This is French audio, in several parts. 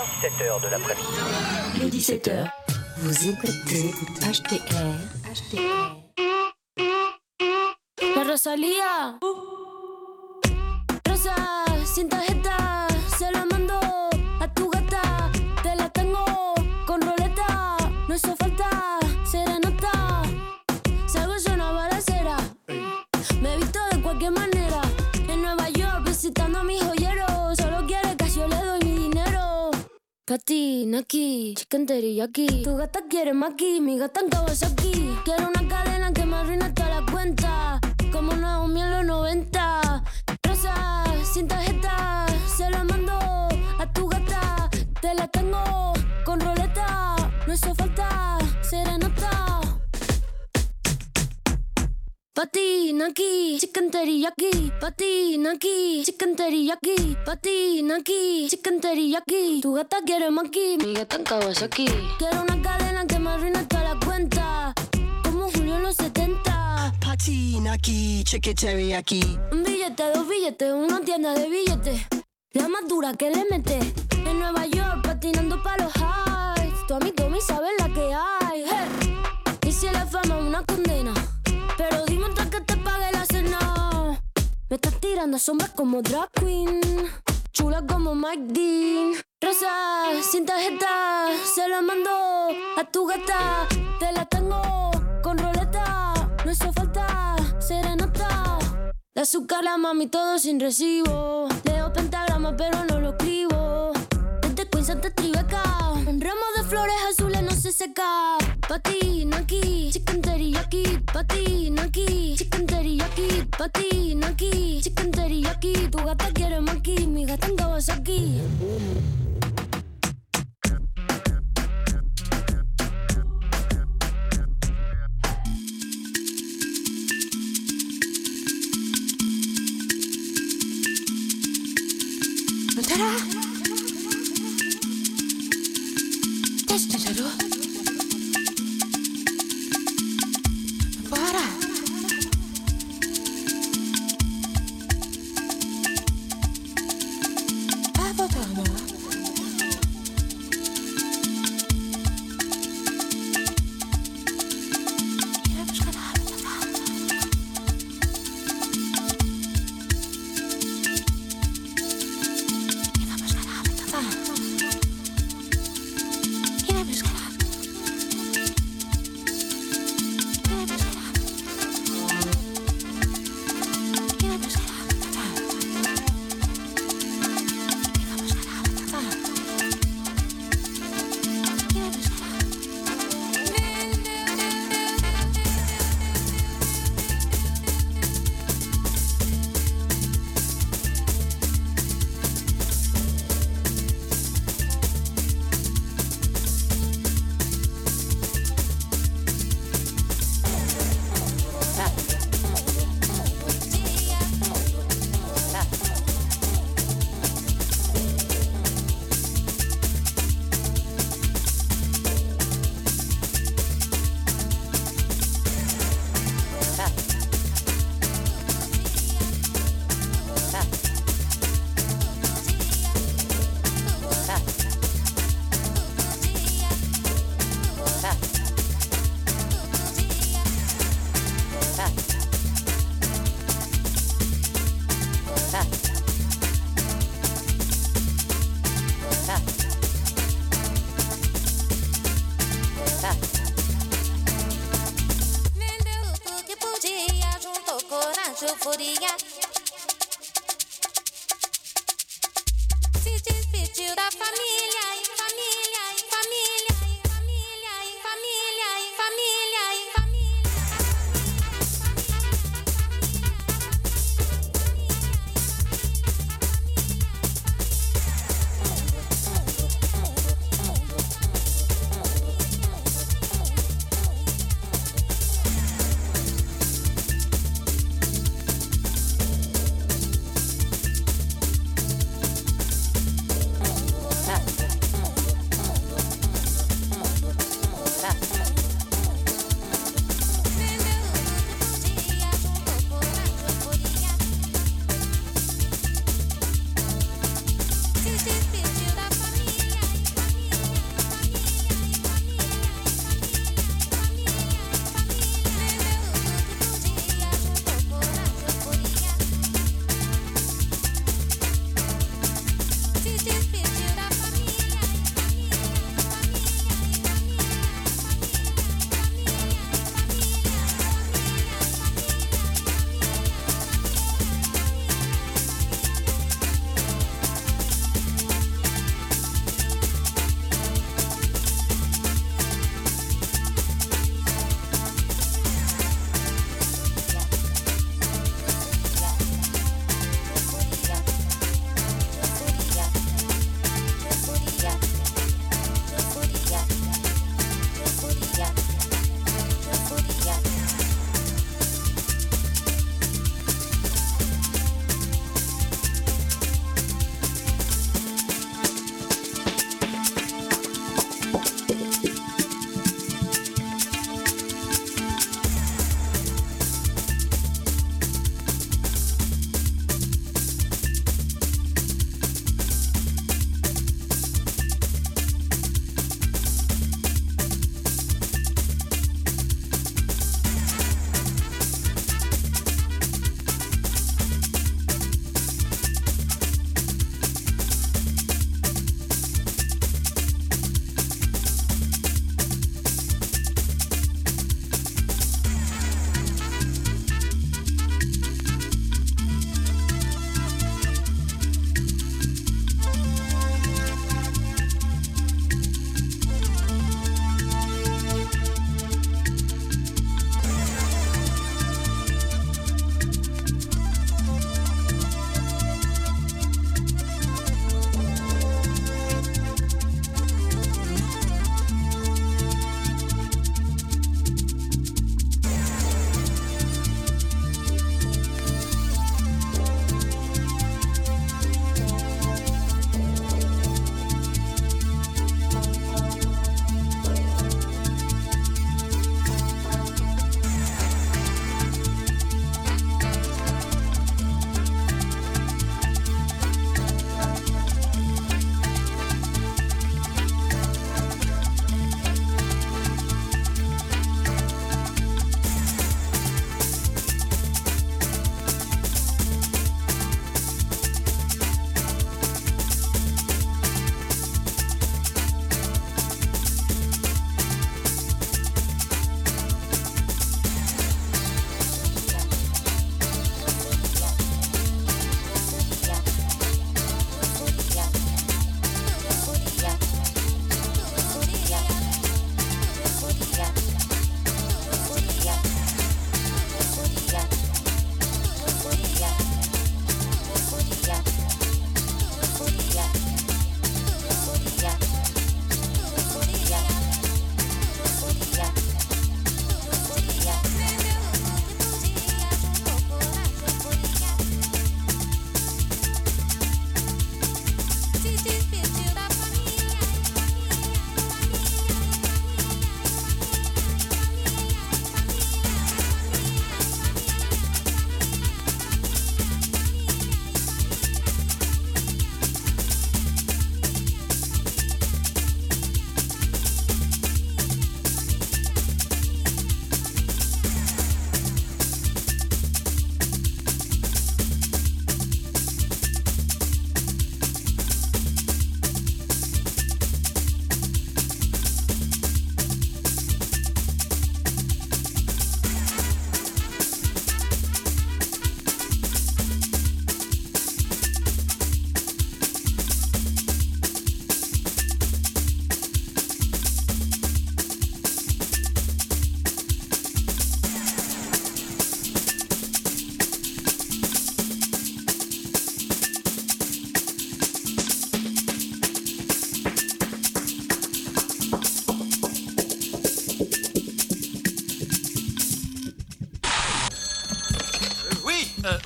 17h de l'après-midi. Les 17h, vous écoutez HTR. La Rosalía. Rosa, sin tarjeta, se la mando a tu gata. Te la tengo con roleta, no hizo falta serenata. Salgo es una balacera, me he visto de cualquier manera. En Nueva York visitando a mis joyeros, solo quiere que yo le doy mi dinero. Pati, Naki, chicken teriyaki. Tu gata quiere maki, mi gata en Kawasaki. Quiero una cadena que me arruine toda la cuenta, como Naomi en los 90. Rosa, sin tarjeta, se la mando a tu gata. Te la tengo con roleta, no hizo falta serenata. Pati, Naki, chicken teriyaki. Pati, Naki, chicken teriyaki. Pati, Naki, chicken teriyaki. Tu gata quiere maki, mi gata en Kawasaki. Quiero una cadena que me arruine toda la cuenta, como Julio en los 70. Pati, Naki, chicken teriyaki. Un billete, dos billetes, una tienda de billetes. La más dura que le mete. En Nueva York patinando pa' los highs. Tu amigo me sabe la que hay. Hey. Y si la fama es una condena, pero dime antes que te pague la cena. Me estás tirando sombras como drag queen, chula como Mike Dean. Rosa, sin tarjeta, se la mando a tu gata. Te la tengo con roleta, no hizo falta serenata. De azúcar la mami todo sin recibo. Leo pentagrama pero no lo escribo. Desde Queens hasta Tribeca, un ramo de flores azules no se seca. Pati, Naki, chicken teriyaki. Pati, Naki, chicken teriyaki. Pati, Naki, chicken teriyaki. Tu gata quiere maki, mi gata en Kawasaki.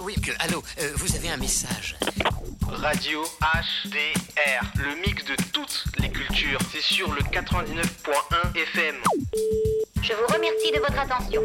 oui, allô, vous avez un message. Radio HDR, le mix de toutes les cultures. C'est sur le 99.1 FM. Je vous remercie de votre attention.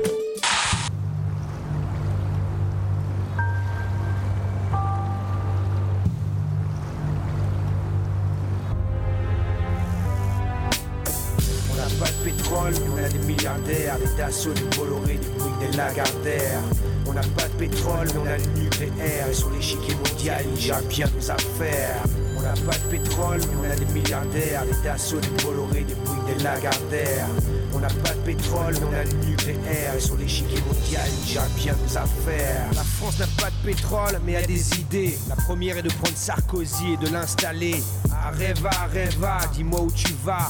On n'a pas de pétrole, mais on a des milliardaires, des Dassault, des Bolloré, des Bouygues, des Lagardère. On n'a pas de pétrole, mais on a le nucléaire. Et sur l'échiquier mondial, ils gèrent bien nos affaires. On n'a pas de pétrole, mais on a des milliardaires, des Dassault, des Bolloré, des Bouygues, des Lagardère. On n'a pas de pétrole, mais on a le nucléaire. Et sur l'échiquier mondial, ils gèrent bien nos affaires. La France n'a pas de pétrole, mais a des idées. La première est de prendre Sarkozy et de l'installer. Areva, dis-moi où tu vas.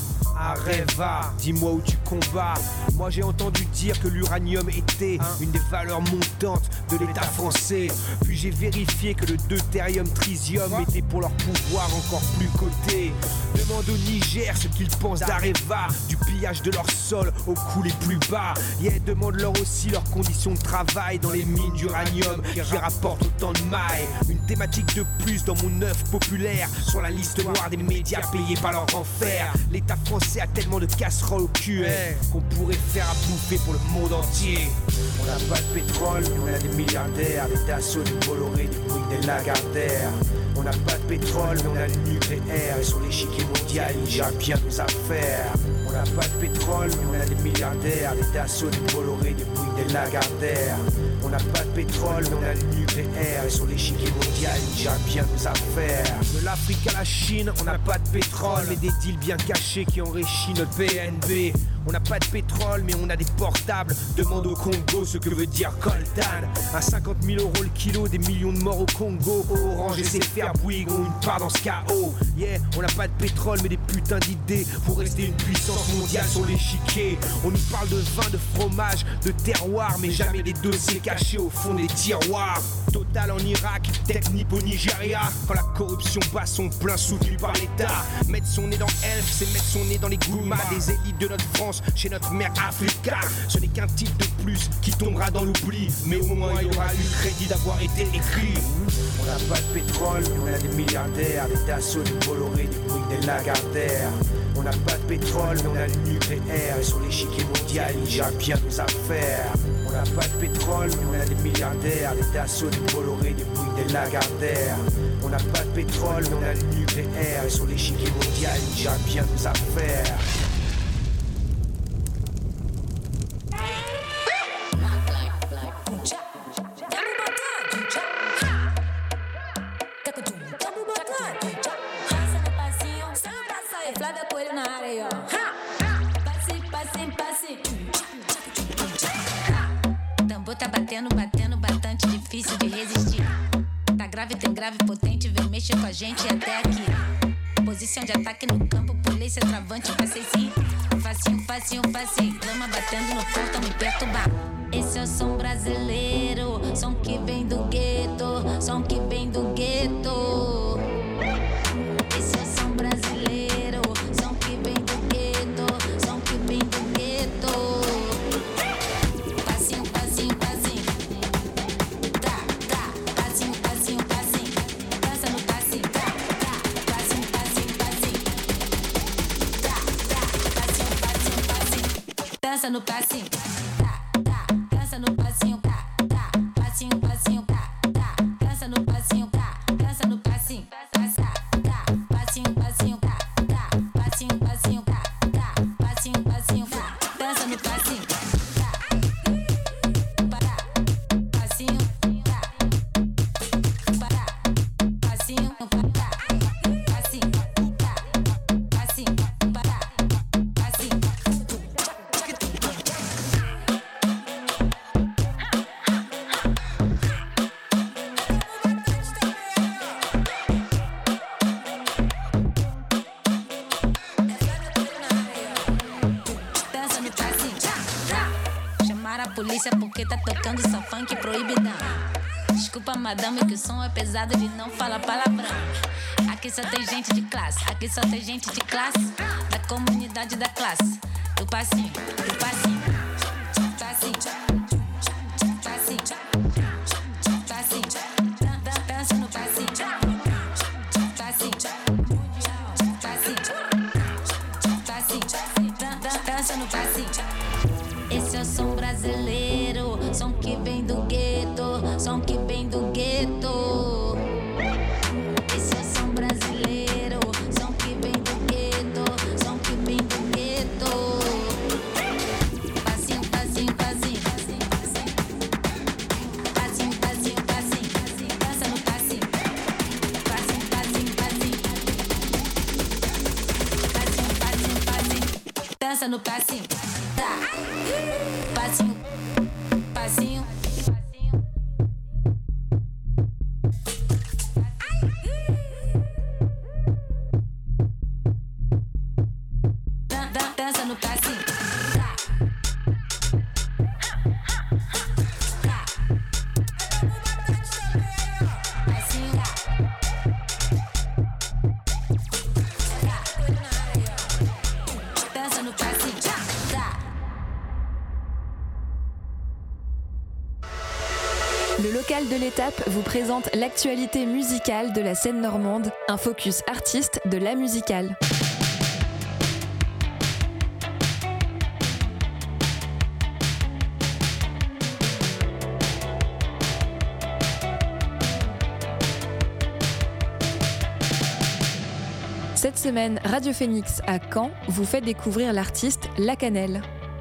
Areva, dis-moi où tu combats. Moi j'ai entendu dire que l'uranium était une des valeurs montantes de l'État français. Puis j'ai vérifié que le deutérium tritium était pour leur pouvoir encore plus coté. Demande au Niger ce qu'ils pensent d'Areva, du pillage de leur sol au coût les plus bas. Demande-leur aussi leurs conditions de travail dans les mines d'uranium qui rapportent autant de mailles. Une thématique de plus dans mon œuvre populaire sur la liste noire des médias payés par leur enfer. L'État français a tellement de casseroles au cul qu'on pourrait faire à bouffer pour le monde entier. On n'a pas de pétrole, mais on a des milliardaires, des Dassault, des Bolloré, des Bouygues, des Lagardère. On n'a pas de pétrole, mais on a le nucléaire. Et sur l'échiquier mondial, ils gèrent bien nos affaires. On n'a pas de pétrole, mais on a des milliardaires, des Dassault, des Bolloré, des Bouygues, des Lagardère. On n'a pas de pétrole, mais on a le nucléaire. Et sur l'échiquier mondial, ils gèrent bien nos affaires. De l'Afrique à la Chine, on n'a pas de pétrole, mais des deals bien cachés qui enrichissent notre PNB. On n'a pas de pétrole, mais on a des portables. Demande au Congo ce que veut dire coltan. À 50 000 € le kilo, des millions de morts au Congo. Orange et ses fers Bouygues ont une part dans ce chaos. On n'a pas de pétrole, mais des putains d'idées pour rester une puissance mondiale sur l'échiquier. On nous parle de vin, de fromage, de terroir, mais jamais les dossiers cachés au fond des tiroirs. Total en Irak, Technip au Nigeria. Quand la corruption bat son plein soutenu par l'État. Mettre son nez dans Elf, c'est mettre son nez dans les Gouma des élites de notre France, chez notre mère Africa. Ce n'est qu'un titre de plus qui tombera dans l'oubli, mais au moins il aura eu le crédit d'avoir été écrit. On n'a pas de pétrole, mais on a des milliardaires, des Dassault, des Bolloré, des Bouygues, des Lagardère. On n'a pas de pétrole, mais on a le nucléaire. Et sur l'échiquier mondial, ils gèrent bien nos affaires. On n'a pas de pétrole, mais on a des milliardaires, des Dassault, des Bolloré, des Bouygues, des Lagardère. On n'a pas de pétrole, mais on a le nucléaire. Et sur l'échiquier mondial, ils gèrent bien nos affaires. Tambor tá batendo, bastante difícil de resistir. Tá grave, tem grave, potente, vem mexer com a gente até aqui. Posição de ataque no campo, pulei seu travante, passei sim. Facinho, clama batendo no portão, me perturbar. Esse é o som brasileiro, som que vem do gueto, som que vem do gueto. Esse é o som brasileiro, som que vem do gueto, som que vem do gueto. Passinho, tá, passinho, dança no passinho, tá, passinho, tá, passinho, dança no passinho, tá, dança no passinho, tá, passinho, tá, dança no passinho, tá, dança no passinho, tá, passinho, tá, passinho, tá, passinho, dança no passinho, tá, para, passinho, tá, para, passinho, tá, passinho, tá, passinho, para, passinho. Dança no passinho, chamar a polícia porque tá tocando só funk proibidão. Desculpa, madame, que o som é pesado de não falar palavrão. Aqui só tem gente de classe, da comunidade da classe. Do passinho, passinho, passinho, passinho, passinho. dança no passinho, tá? Passinho, passinho. Dança no passinho, tá? Le local de l'étape vous présente l'actualité musicale de la scène normande, un focus artiste de la musicale. Cette semaine, Radio Phoenix à Caen vous fait découvrir l'artiste La Cannelle.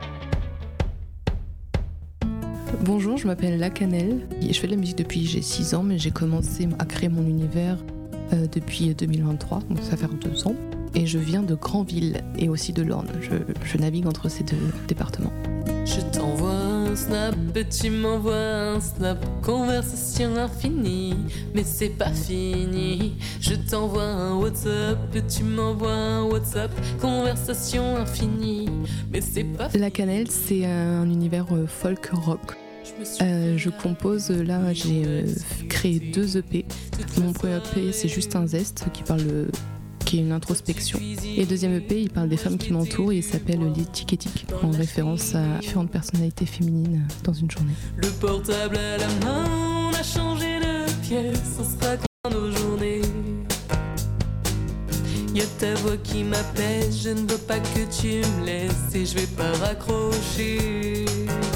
Bonjour, je m'appelle La Cannelle. Je fais de la musique depuis j'ai 6 ans, mais j'ai commencé à créer mon univers depuis 2023, donc ça fait 2 ans. Et je viens de Granville et aussi de l'Orne. Je navigue entre ces 2 départements. Je t'envoie un snap et tu m'envoies un snap. Conversation infinie, mais c'est pas fini. Je t'envoie un WhatsApp et tu m'envoies un WhatsApp. Conversation infinie, mais c'est pas fini. La Cannelle, c'est un univers folk rock. Je compose, là j'ai créé 2 EP. Mon premier EP c'est juste un zeste qui est une introspection. Et le deuxième EP il parle des femmes qui m'entourent et il s'appelle L'étiquetique, en référence à différentes personnalités féminines dans une journée. Le portable à la main, on a changé de pièce, on sera dans nos journées. Y'a ta voix qui m'appelle, je ne veux pas que tu me laisses et je vais pas raccrocher.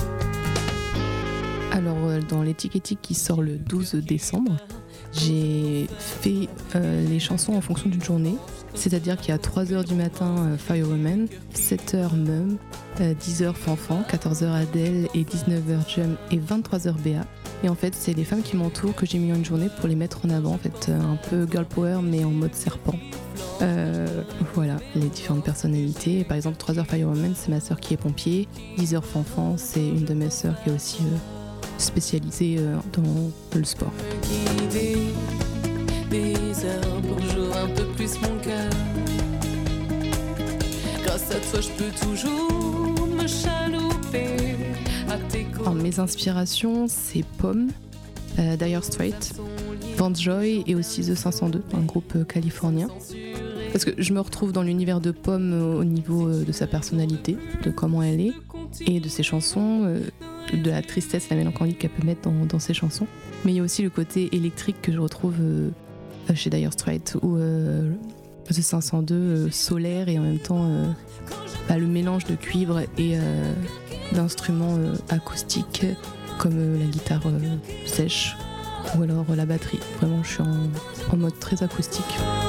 Alors dans L'étiquetique qui sort le 12 décembre, j'ai fait les chansons en fonction d'une journée, c'est-à-dire qu'il y a 3h du matin Firewoman, 7h Mum, 10h Fanfan, 14h Adele et 19h Jum et 23h Béa. Et en fait c'est les femmes qui m'entourent que j'ai mis en une journée pour les mettre en avant, en fait un peu girl power mais en mode serpent. Voilà, les différentes personnalités. Par exemple 3h Firewoman c'est ma sœur qui est pompier, 10h Fanfan c'est une de mes sœurs qui est aussi spécialisée dans le sport. Des heures pour jour, un peu plus mon cœur. Grâce à toi je peux toujours me chalouper à tes côtés. Alors, mes inspirations c'est Pomme, Dire Straits, Vance Joy et aussi The 502, un groupe californien. Parce que je me retrouve dans l'univers de Pomme au niveau de sa personnalité, de comment elle est et de ses chansons, de la tristesse et la mélancolie qu'elle peut mettre dans ses chansons. Mais il y a aussi le côté électrique que je retrouve chez Dire Straits ou The 502, solaire et en même temps le mélange de cuivre et d'instruments acoustiques comme la guitare sèche ou alors la batterie. Vraiment je suis en mode très acoustique.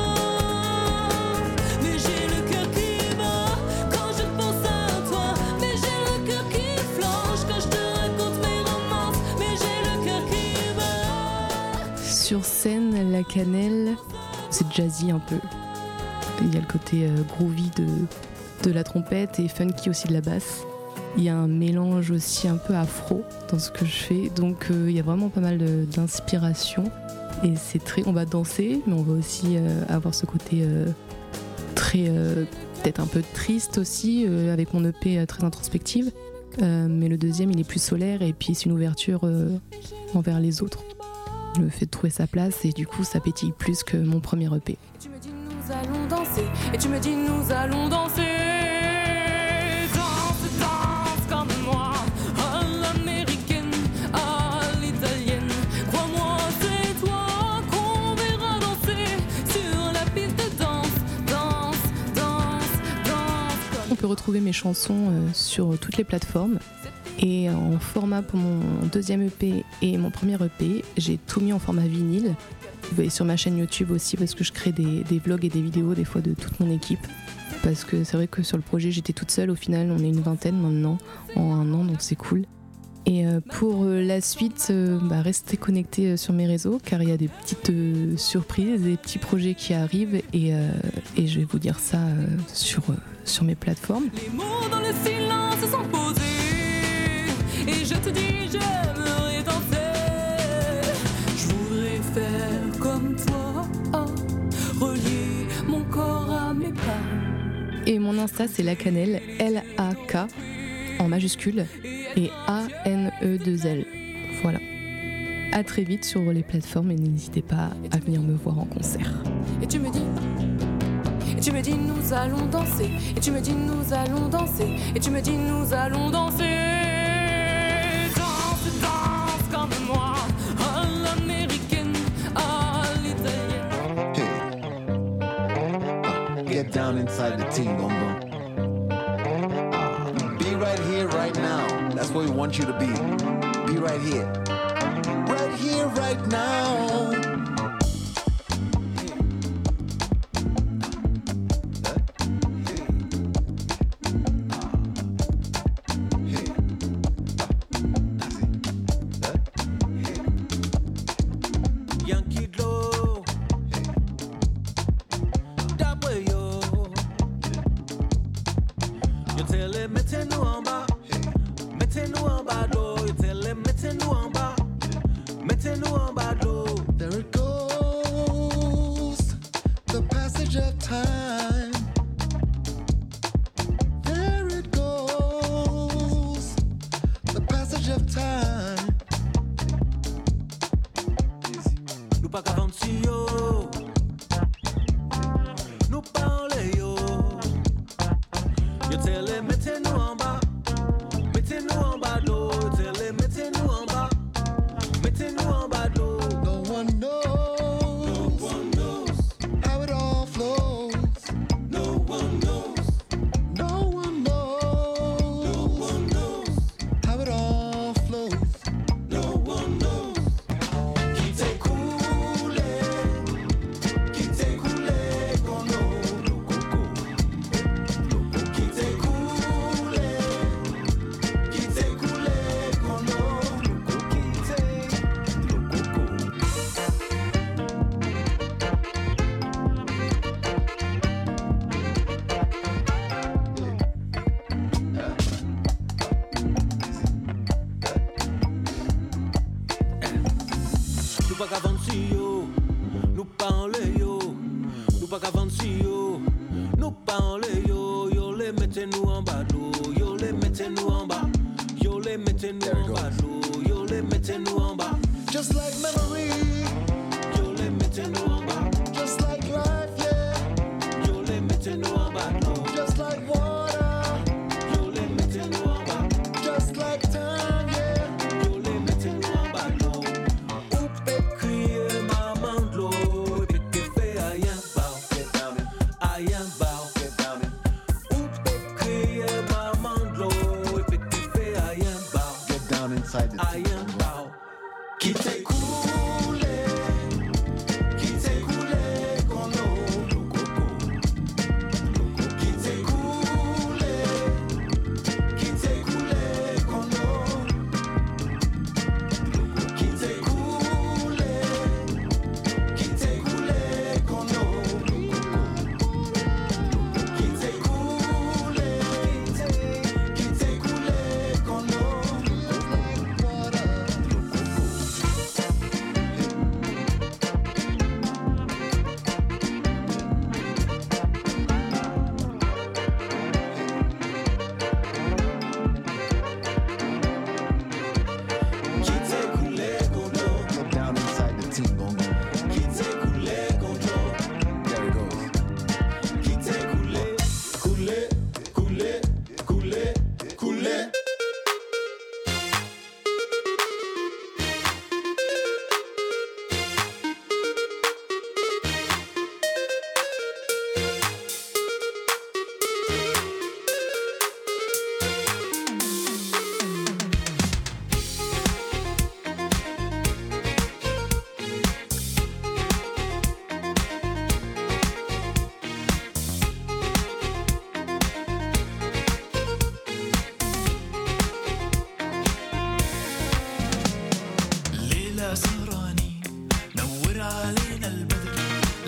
Sur scène, La Cannelle, c'est jazzy un peu. Il y a le côté groovy de la trompette et funky aussi de la basse. Il y a un mélange aussi un peu afro dans ce que je fais, donc il y a vraiment pas mal d'inspiration. Et c'est on va danser, mais on va aussi avoir ce côté très, peut-être un peu triste aussi, avec mon EP très introspective. Mais le deuxième, il est plus solaire et puis c'est une ouverture envers les autres. Le fait de trouver sa place et du coup ça pétille plus que mon premier EP. Et tu me dis nous allons danser, et tu me dis nous allons danser. Danse, danse comme moi, à l'américaine, à l'italienne. Crois-moi c'est toi qu'on verra danser sur la piste de danse, danse, danse, danse. On peut retrouver mes chansons sur toutes les plateformes. Et en format pour mon deuxième EP et mon premier EP, j'ai tout mis en format vinyle. Et sur ma chaîne YouTube aussi parce que je crée des vlogs et des vidéos des fois de toute mon équipe. Parce que c'est vrai que sur le projet j'étais toute seule, au final on est une vingtaine maintenant en 1 an donc c'est cool. Et pour la suite, restez connectés sur mes réseaux car il y a des petites surprises, des petits projets qui arrivent et je vais vous dire ça sur mes plateformes. Les mots dans le silence sont posés et je te dis j'aimerais danser. Je voudrais faire comme toi, relier mon corps à mes pas. Et mon Insta c'est Lacannelle, L-A-K en majuscule et A-N-E-2-L. Voilà. À très vite sur les plateformes et n'hésitez pas à venir me voir en concert. Et tu me dis nous allons danser. Et tu me dis nous allons danser. Et tu me dis nous allons danser. Danse, danse comme moi, à l'américaine, à l'italienne. Hey, get down inside the team, boom boom. Be right here, right now. That's where we want you to be. Be right here. Right here, right now.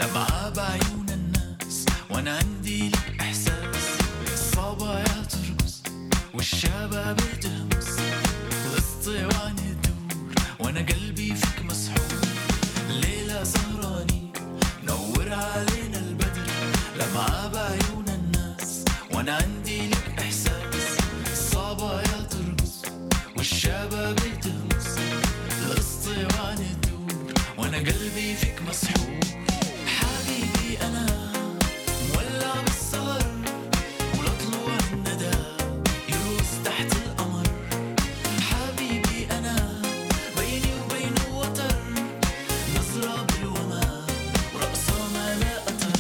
لمعة بعيون الناس وانا عندي لك احساس. الصبايا ترقص والشباب تهمس، الاسطوانة تدور وانا قلبي فيك مسحور. ليلة سهرانين نور علينا البدر، لمعة بعيون الناس وانا عندي لك احساس. الصبايا ترقص والشباب تهمس، الاسطوانة تدور وانا قلبي فيك مسحور. حبيبي انا مولع بالسهر ولطلوع الندى يروس تحت القمر. حبيبي انا بيني وبينه وتر، نظرة بالوما ورقصة ما لا أطر.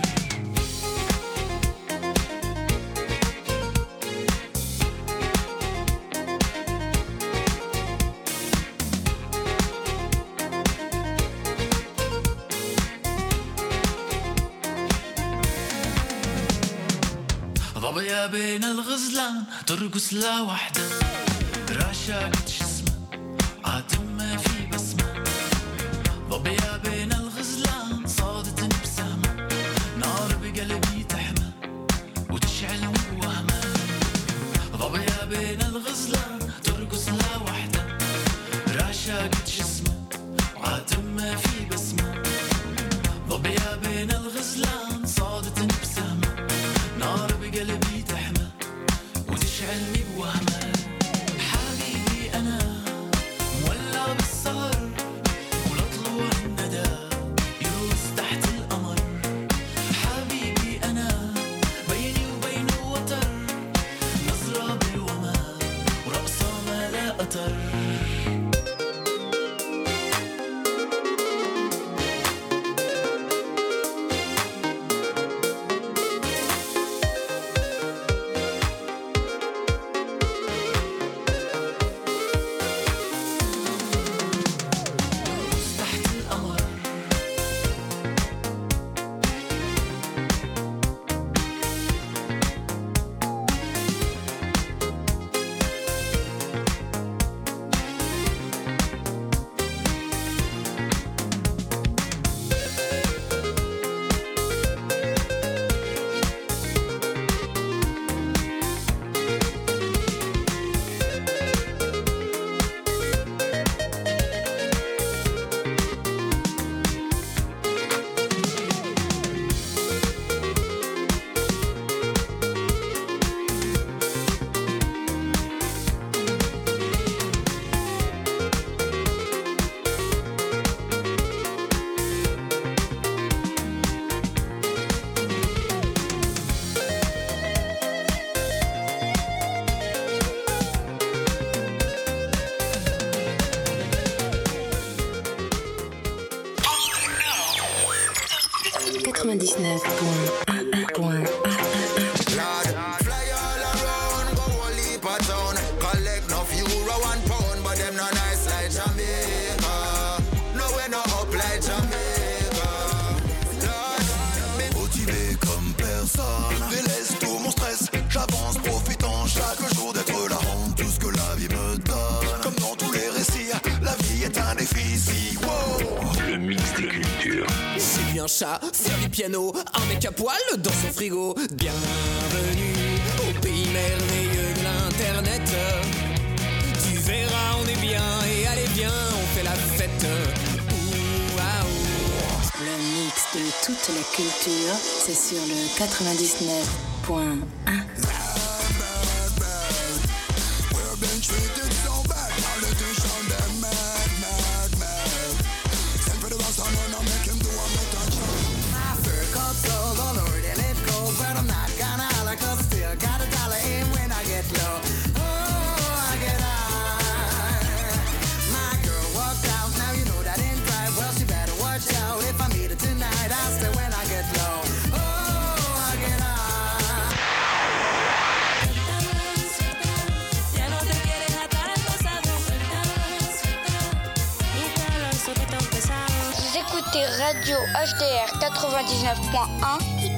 ضبيا بين الغزلان ترقص لا وحدة، راشقت جسمها عاتم ما في بسمة. ضبيا بين الغزلان صادت بسهمة، نار بقلبي تحمى وتشعل وهمة. ضبيا بين الغزلان ترقص لا وحدة، راشقت جسمها عاتم ما في بسمة. ضبيا بين الغزلان صادت بسهمة، نار بقلبي تحمى وتشعلني بوهمة. حبيبي أنا مولع بالسهر ولطلوع الندى يروس تحت القمر. حبيبي أنا بيني وبينه وتر، نظرة بالوما ورقصة ما لا أطر. Faire du piano, un mec à poil dans son frigo. Bienvenue au pays merveilleux de l'internet. Tu verras, on est bien et allez bien, on fait la fête. Le mix de toute la culture, c'est sur le 99.1. Radio HDR 99.1